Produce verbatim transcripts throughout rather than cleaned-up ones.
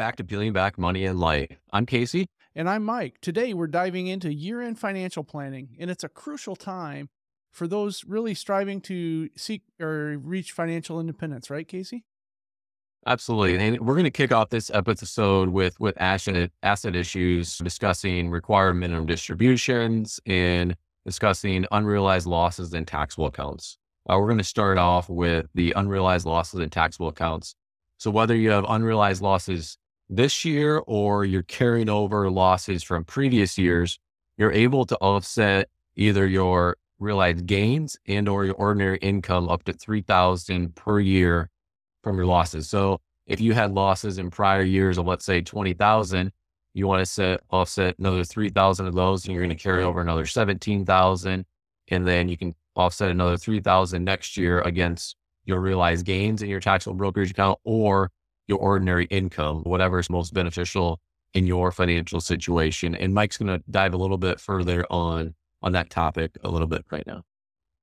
back to Peeling Back Money and Life. I'm Casey. And I'm Mike. Today, we're diving into year end financial planning, and it's a crucial time for those really striving to seek or reach financial independence, right, Casey? Absolutely. And we're going to kick off this episode with, with asset, asset issues, discussing required minimum distributions and discussing unrealized losses and taxable accounts. Uh, we're going to start off with the unrealized losses and taxable accounts. So whether you have unrealized losses this year or you're carrying over losses from previous years, you're able to offset either your realized gains and or your ordinary income up to three thousand dollars per year from your losses. So if you had losses in prior years of, let's say, twenty thousand, you want to set, offset another three thousand of those, and you're going to carry over another seventeen thousand. And then you can offset another three thousand next year against your realized gains in your taxable brokerage account or your ordinary income, whatever is most beneficial in your financial situation. And Mike's going to dive a little bit further on, on that topic a little bit right now.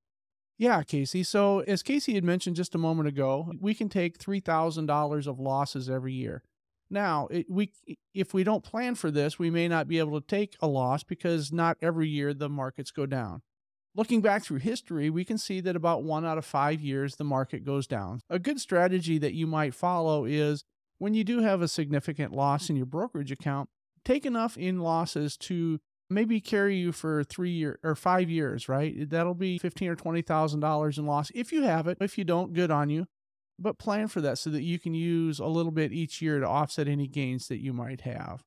Yeah, Casey. So as Casey had mentioned just a moment ago, we can take three thousand dollars of losses every year. Now, it, we if we don't plan for this, we may not be able to take a loss because not every year the markets go down. Looking back through history, we can see that about one out of five years, the market goes down. A good strategy that you might follow is when you do have a significant loss in your brokerage account, take enough in losses to maybe carry you for three year or five years, right? That'll be fifteen or twenty thousand dollars in loss if you have it. If you don't, good on you. But plan for that so that you can use a little bit each year to offset any gains that you might have.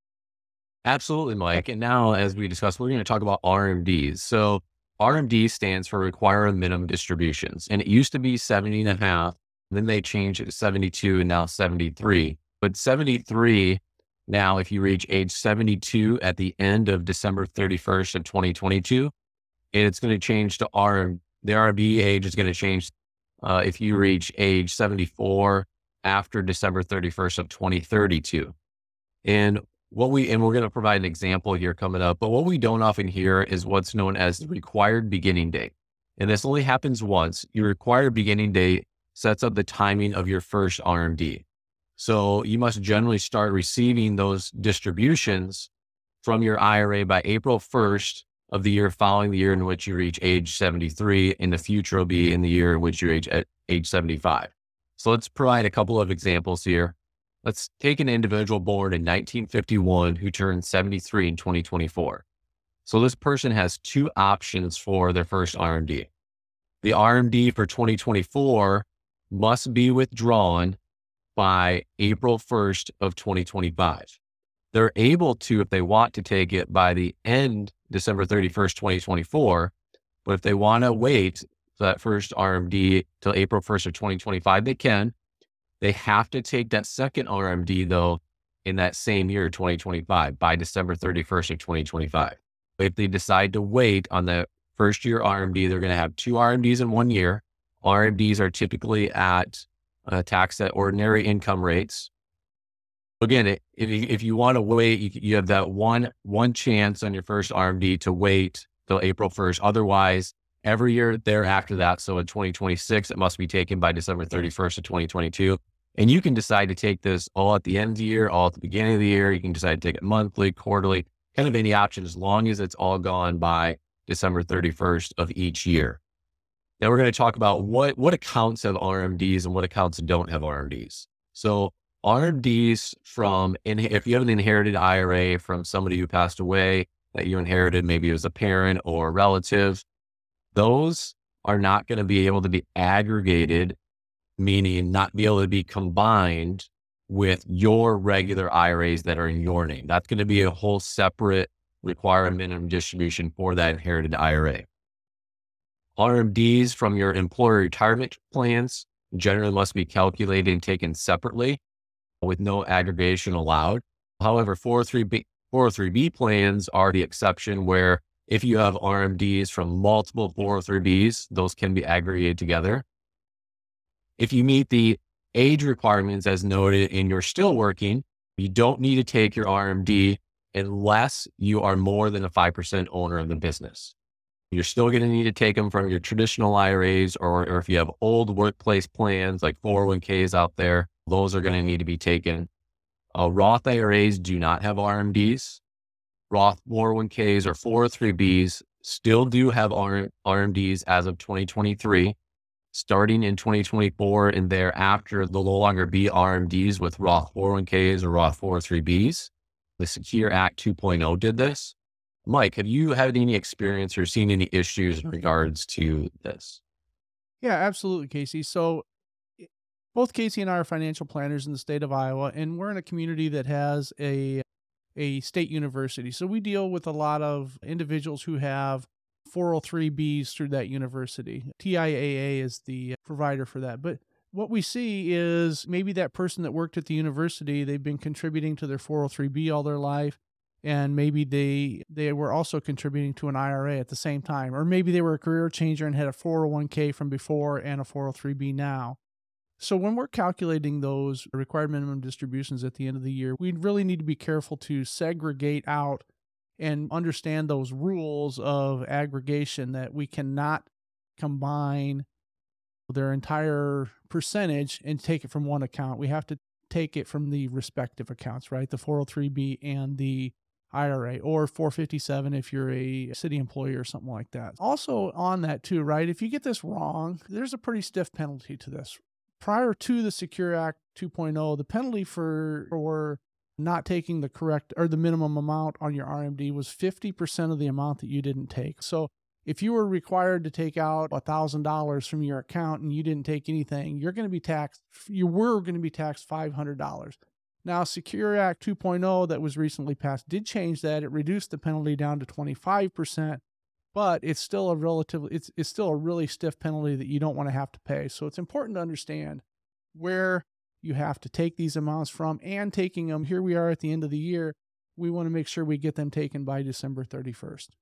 Absolutely, Mike. And now, as we discussed, we're going to talk about R M Ds. So R M D stands for required minimum distributions. And it used to be seventy and a half. Then they changed it to seventy-two and now seventy-three. But seventy-three now, if you reach age seventy-two at the end of December thirty-first of twenty twenty-two, it's going to change to R M. The R M D age is going to change uh, if you reach age seventy-four after December thirty-first of twenty thirty-two. And what we, and we're going to provide an example here coming up, but what we don't often hear is what's known as the required beginning date. And this only happens once. Your required beginning date sets up the timing of your first R M D. So you must generally start receiving those distributions from your I R A by April first of the year following the year in which you reach age seventy-three, and the future will be in the year in which you age at age seventy-five. So let's provide a couple of examples here. Let's take an individual born in nineteen fifty-one who turned seventy-three in twenty twenty-four. So this person has two options for their first R M D. The R M D for twenty twenty-four must be withdrawn by April first of twenty twenty-five. They're able to, if they want to take it by the end, December thirty-first, twenty twenty-four, but if they want to wait for that first R M D till April first of twenty twenty-five, they can. They have to take that second R M D though in that same year, twenty twenty-five, by December thirty-first of twenty twenty-five. If they decide to wait on the first year R M D, they're going to have two R M Ds in one year. R M Ds are typically at uh, taxed at ordinary income rates. Again, if you, if you want to wait, you, you have that one, one chance on your first R M D to wait till April first. Otherwise, every year thereafter that, so in twenty twenty-six, it must be taken by December thirty-first of twenty twenty-two. And you can decide to take this all at the end of the year, all at the beginning of the year. You can decide to take it monthly, quarterly, kind of any option, as long as it's all gone by December thirty-first of each year. Now we're going to talk about what, what accounts have R M Ds and what accounts don't have R M Ds. So R M Ds from, if you have an inherited I R A from somebody who passed away that you inherited, maybe as a parent or a relative, those are not going to be able to be aggregated, meaning not be able to be combined with your regular I R As that are in your name. That's going to be a whole separate required minimum distribution for that inherited I R A. R M Ds from your employer retirement plans generally must be calculated and taken separately with no aggregation allowed. However, four oh three B, four oh three B plans are the exception, where if you have R M Ds from multiple four oh three Bs, those can be aggregated together. If you meet the age requirements as noted and you're still working, you don't need to take your R M D unless you are more than a five percent owner of the business. You're still going to need to take them from your traditional I R As, or, or if you have old workplace plans like four oh one Ks out there, those are going to need to be taken. Uh, Roth I R As do not have R M Ds. Roth four oh one Ks or four oh three Bs still do have R- RMDs as of twenty twenty-three. Starting in twenty twenty-four and thereafter, there'll no longer be R M Ds with Roth four oh one Ks or Roth four oh three Bs. The Secure Act two point oh did this. Mike, have you had any experience or seen any issues in regards to this? Yeah, absolutely, Casey. So i- both Casey and I are financial planners in the state of Iowa, and we're in a community that has a a state university. So we deal with a lot of individuals who have four oh three Bs through that university. T I A A is the provider for that. But what we see is maybe that person that worked at the university, they've been contributing to their four oh three B all their life. And maybe they they were also contributing to an I R A at the same time. Or maybe they were a career changer and had a four oh one K from before and a four oh three B now. So when we're calculating those required minimum distributions at the end of the year, we really need to be careful to segregate out and understand those rules of aggregation, that we cannot combine their entire percentage and take it from one account. We have to take it from the respective accounts, right? The four oh three B and the I R A, or four fifty-seven if you're a city employee or something like that. Also on that too, right? If you get this wrong, there's a pretty stiff penalty to this. Prior to the Secure Act two point oh, the penalty for, for not taking the correct or the minimum amount on your R M D was fifty percent of the amount that you didn't take. So if you were required to take out one thousand dollars from your account and you didn't take anything, you're going to be taxed, you were going to be taxed five hundred dollars. Now, Secure Act two point oh that was recently passed did change that. It reduced the penalty down to twenty-five percent, but it's still a relatively, it's, it's still a really stiff penalty that you don't want to have to pay. So it's important to understand where you have to take these amounts from, and taking them. Here we are at the end of the year. We want to make sure we get them taken by December thirty-first.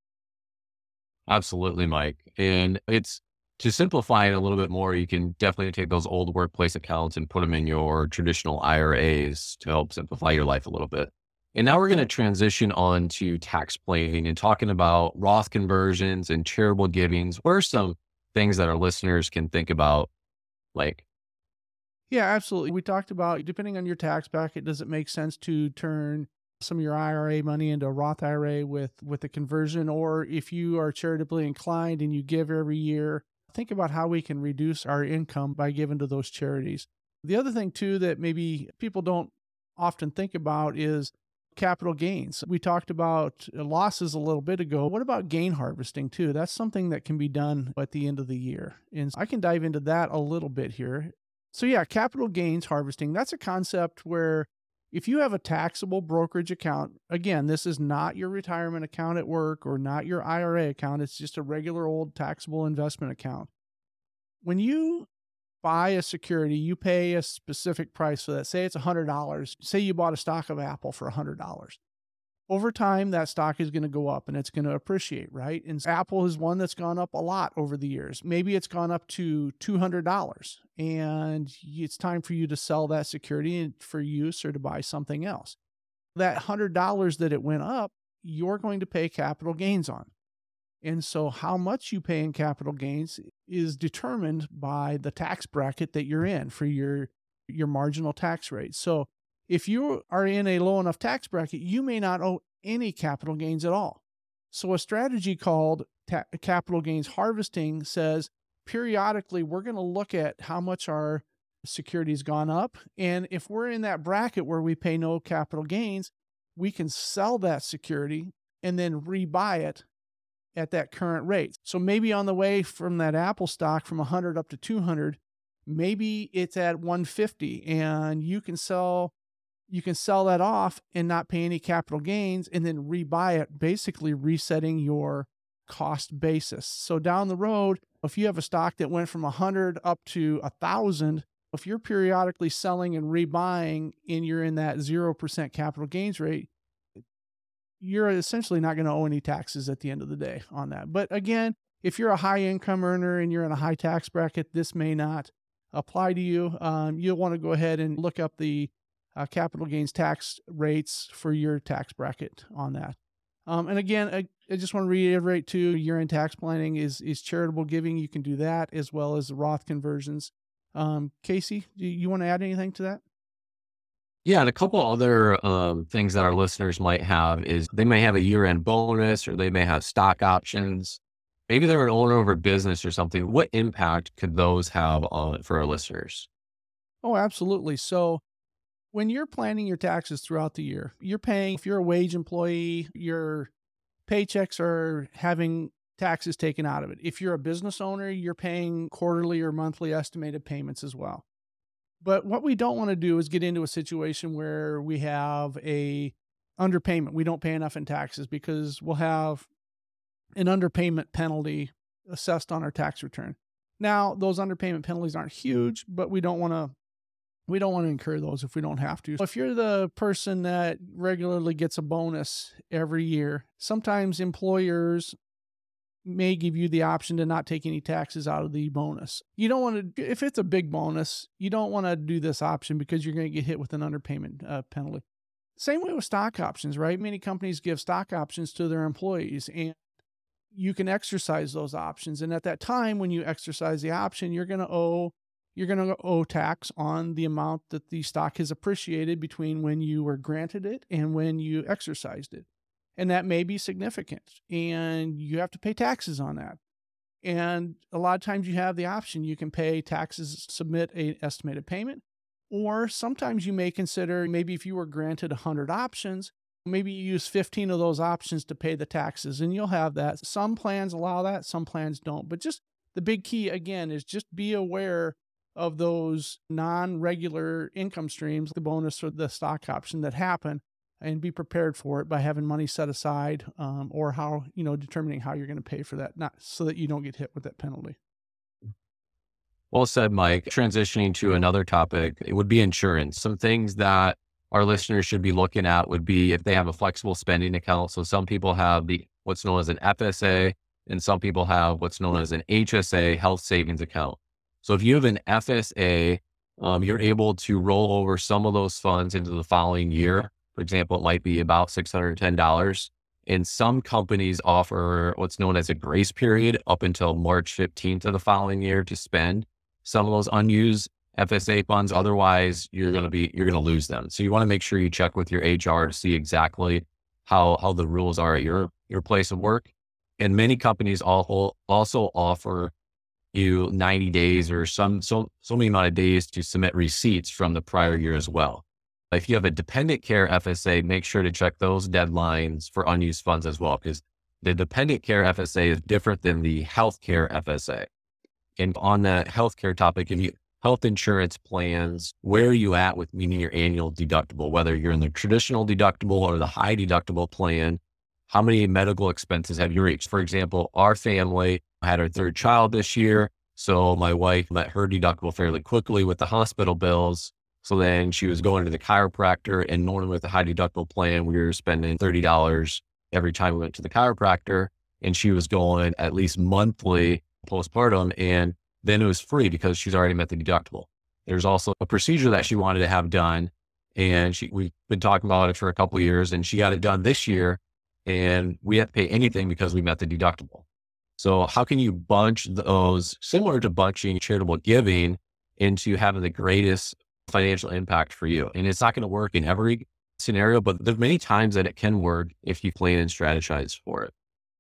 Absolutely, Mike. And it's to simplify it a little bit more, you can definitely take those old workplace accounts and put them in your traditional I R As to help simplify your life a little bit. And now we're going to transition on to tax planning and talking about Roth conversions and charitable givings. What are some things that our listeners can think about? Like, Yeah, absolutely. We talked about, depending on your tax bracket, does it make sense to turn some of your I R A money into a Roth I R A with, with a conversion? Or if you are charitably inclined and you give every year, think about how we can reduce our income by giving to those charities. The other thing too that maybe people don't often think about is capital gains. We talked about losses a little bit ago. What about gain harvesting too? That's something that can be done at the end of the year. And I can dive into that a little bit here. So yeah, capital gains harvesting, that's a concept where if you have a taxable brokerage account, again, this is not your retirement account at work or not your I R A account, it's just a regular old taxable investment account. When you buy a security, you pay a specific price for that. Say it's one hundred dollars. Say you bought a stock of Apple for one hundred dollars. Over time, that stock is going to go up and it's going to appreciate, right? And Apple is one that's gone up a lot over the years. Maybe it's gone up to two hundred dollars and it's time for you to sell that security for use or to buy something else. That one hundred dollars that it went up, you're going to pay capital gains on. And so how much you pay in capital gains is determined by the tax bracket that you're in for your, your marginal tax rate. So if you are in a low enough tax bracket, you may not owe any capital gains at all. So a strategy called ta- capital gains harvesting says periodically we're going to look at how much our security's gone up. And if we're in that bracket where we pay no capital gains, we can sell that security and then rebuy it at that current rate. So maybe on the way from that Apple stock from one hundred up to two hundred, maybe it's at one fifty and you can sell you can sell that off and not pay any capital gains and then rebuy it, basically resetting your cost basis. So down the road, if you have a stock that went from one hundred up to one thousand, if you're periodically selling and rebuying and you're in that zero percent capital gains rate, you're essentially not going to owe any taxes at the end of the day on that. But again, if you're a high income earner and you're in a high tax bracket, this may not apply to you. Um, you'll want to go ahead and look up the uh, capital gains tax rates for your tax bracket on that. Um, and again, I, I just want to reiterate too, year-end tax planning is, is charitable giving. You can do that as well as the Roth conversions. Um, Casey, do you want to add anything to that? Yeah, and a couple other um, things that our listeners might have is they may have a year-end bonus or they may have stock options. Maybe they're an owner of a business or something. What impact could those have on for our listeners? Oh, absolutely. So when you're planning your taxes throughout the year, you're paying, if you're a wage employee, your paychecks are having taxes taken out of it. If you're a business owner, you're paying quarterly or monthly estimated payments as well. But what we don't want to do is get into a situation where we have a underpayment. We don't pay enough in taxes because we'll have an underpayment penalty assessed on our tax return. Now, those underpayment penalties aren't huge, but we don't want to we don't want to incur those if we don't have to. If you're the person that regularly gets a bonus every year, sometimes employers may give you the option to not take any taxes out of the bonus. You don't want to, if it's a big bonus, you don't want to do this option because you're going to get hit with an underpayment uh, penalty. Same way with stock options, right? Many companies give stock options to their employees, and you can exercise those options. And at that time, when you exercise the option, you're going to owe you're going to owe tax on the amount that the stock has appreciated between when you were granted it and when you exercised it. And that may be significant, and you have to pay taxes on that. And a lot of times you have the option, you can pay taxes, submit an estimated payment, or sometimes you may consider, maybe if you were granted one hundred options, maybe you use fifteen of those options to pay the taxes, and you'll have that. Some plans allow that, some plans don't. But just the big key, again, is just be aware of those non-regular income streams, the bonus or the stock option that happen, and be prepared for it by having money set aside, um, or how, you know, determining how you're going to pay for that, not so that you don't get hit with that penalty. Well said, Mike. Transitioning to another topic, it would be insurance. Some things that our listeners should be looking at would be if they have a flexible spending account. So some people have the what's known as an F S A, and some people have what's known as an H S A, health savings account. So if you have an F S A, um, you're able to roll over some of those funds into the following year. For example, it might be about six hundred ten dollars. And some companies offer what's known as a grace period up until March fifteenth of the following year to spend some of those unused F S A funds. Otherwise, you're going to be, you're going to lose them. So you want to make sure you check with your H R to see exactly how, how the rules are at your, your place of work. And many companies also, also offer you ninety days or some, so, so many amount of days to submit receipts from the prior year as well. If you have a dependent care F S A, make sure to check those deadlines for unused funds as well, because the dependent care F S A is different than the healthcare F S A. And on the healthcare topic, if you health insurance plans, where are you at with meeting your annual deductible, whether you're in the traditional deductible or the high deductible plan? How many medical expenses have you reached? For example, our family had our third child this year. So my wife met her deductible fairly quickly with the hospital bills. So then she was going to the chiropractor, and normally with the high deductible plan, we were spending thirty dollars every time we went to the chiropractor, and she was going at least monthly postpartum. And then it was free because she's already met the deductible. There's also a procedure that she wanted to have done, and she, we've been talking about it for a couple of years, and she got it done this year, and we have to pay anything because we met the deductible. So how can you bunch those, similar to bunching charitable giving, into having the greatest financial impact for you? And it's not going to work in every scenario, but there's many times that it can work if you plan and strategize for it.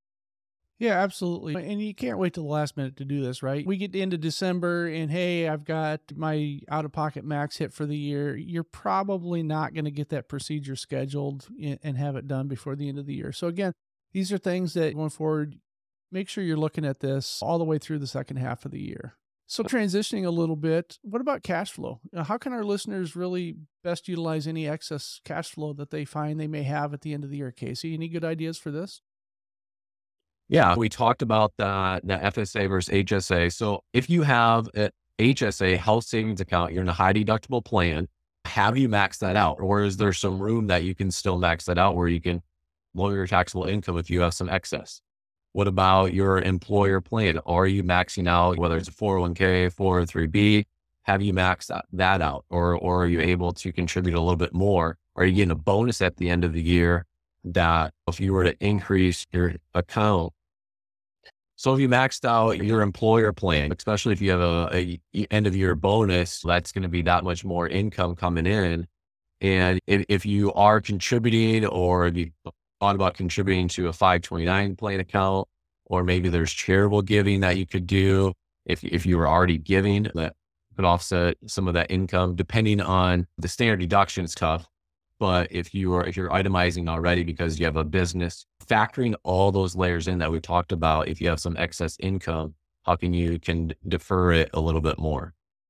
Yeah, absolutely. And you can't wait till the last minute to do this, right? We get into December and, hey, I've got my out-of-pocket max hit for the year. You're probably not going to get that procedure scheduled and have it done before the end of the year. So again, these are things that going forward, make sure you're looking at this all the way through the second half of the year. So transitioning a little bit, what about cash flow? How can our listeners really best utilize any excess cash flow that they find they may have at the end of the year, Casey? Any good ideas for this? Yeah, we talked about the, the F S A versus H S A. So if you have an H S A, health savings account, you're in a high deductible plan, have you maxed that out? Or is there some room that you can still max that out where you can lower your taxable income if you have some excess? What about your employer plan? Are you maxing out, whether it's a four oh one k, four oh three b? Have you maxed that, that out? Or, or are you able to contribute a little bit more? Are you getting a bonus at the end of the year that if you were to increase your account? So if you maxed out your employer plan, especially if you have a, a end of year bonus, that's going to be that much more income coming in. And if, if you are contributing, or if you thought about contributing to a five twenty-nine plan account, or maybe there's charitable giving that you could do. If, if you were already giving, that could offset some of that income, depending on the standard deduction is tough. But if you are, if you're itemizing already because you have a business, factoring all those layers in that we talked about, if you have some excess income, how can you can defer it a little bit more?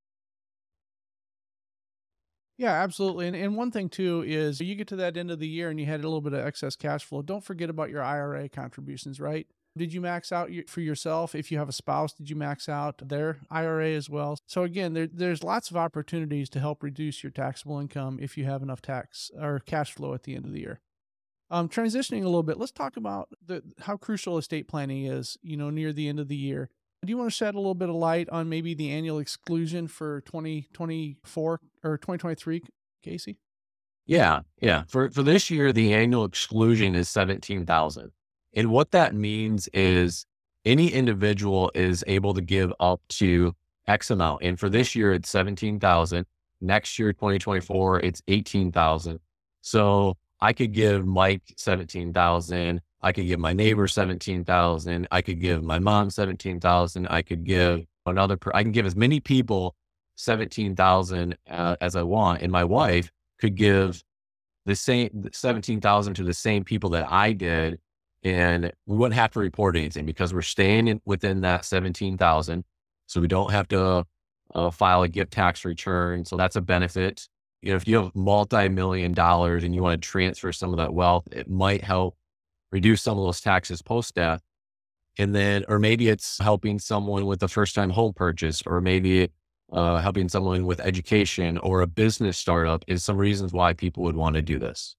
Yeah, absolutely. And, and one thing too is you get to that end of the year and you had a little bit of excess cash flow. Don't forget about your I R A contributions, right? Did you max out your, for yourself? If you have a spouse, did you max out their I R A as well? So again, there, there's lots of opportunities to help reduce your taxable income if you have enough tax or cash flow at the end of the year. Um, transitioning a little bit, let's talk about the, how crucial estate planning is, you know, near the end of the year. Do you want to shed a little bit of light on maybe the annual exclusion for twenty twenty-four or twenty twenty-three, Casey? Yeah, yeah. For for this year, the annual exclusion is seventeen thousand. And what that means is any individual is able to give up to X amount. And for this year, it's seventeen thousand. Next year, twenty twenty-four, it's eighteen thousand. So I could give Mike seventeen thousand. I could give my neighbor seventeen thousand. I could give my mom seventeen thousand. I could give another, per- I can give as many people seventeen thousand uh, as I want. And my wife could give the same seventeen thousand to the same people that I did. And we wouldn't have to report anything because we're staying in, within that seventeen thousand. So we don't have to uh, file a gift tax return. So that's a benefit. You know, if you have multi-million dollars and you want to transfer some of that wealth, it might help reduce some of those taxes post-death. And then, or maybe it's helping someone with a first-time home purchase, or maybe uh, helping someone with education or a business startup is some reasons why people would want to do this.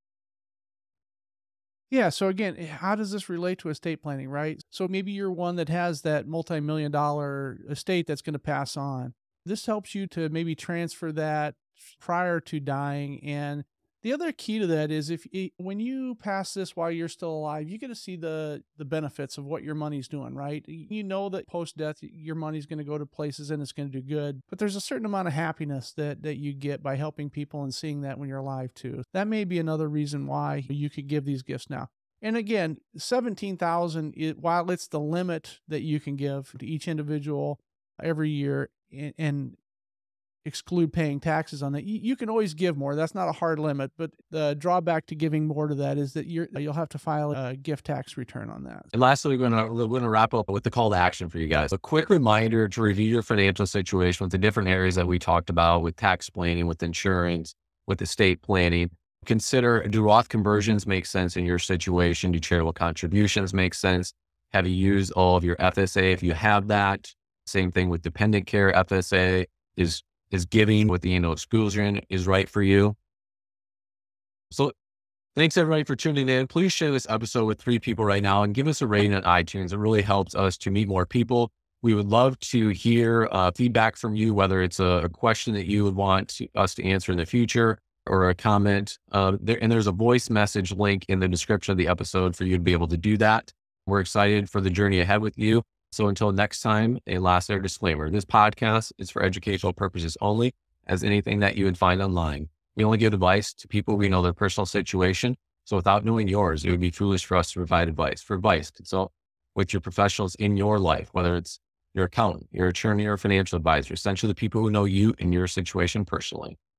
Yeah. So again, eh, how does this relate to estate planning, right? So maybe you're one that has that multi-million dollar estate that's going to pass on. This helps you to maybe transfer that prior to dying. And the other key to that is if it, when you pass this while you're still alive, you get to see the the benefits of what your money's doing, right? You know that post death, your money's going to go to places and it's going to do good. But there's a certain amount of happiness that that you get by helping people and seeing that when you're alive too. That may be another reason why you could give these gifts now. And again, seventeen thousand, it, while it's the limit that you can give to each individual every year, and, and exclude paying taxes on that, you, you can always give more. That's not a hard limit, but the drawback to giving more to that is that you're, you'll have to file a gift tax return on that. And lastly, we're going to, we're going to wrap up with the call to action for you guys. A quick reminder to review your financial situation with the different areas that we talked about, with tax planning, with insurance, with estate planning. Consider, do Roth conversions make sense in your situation? Do charitable contributions make sense? Have you used all of your F S A? If you have that, same thing with dependent care. F S A is is giving with the annual exclusion is right for you. So thanks everybody for tuning in. Please share this episode with three people right now and give us a rating on iTunes. It really helps us to meet more people. We would love to hear uh, feedback from you, whether it's a, a question that you would want to, us to answer in the future, or a comment. Uh, there, and there's a voice message link in the description of the episode for you to be able to do that. We're excited for the journey ahead with you. So until next time, a last air disclaimer. This podcast is for educational purposes only, as anything that you would find online. We only give advice to people we know their personal situation. So without knowing yours, it would be foolish for us to provide advice. For advice, consult with your professionals in your life, whether it's your accountant, your attorney, or financial advisor, essentially the people who know you and your situation personally.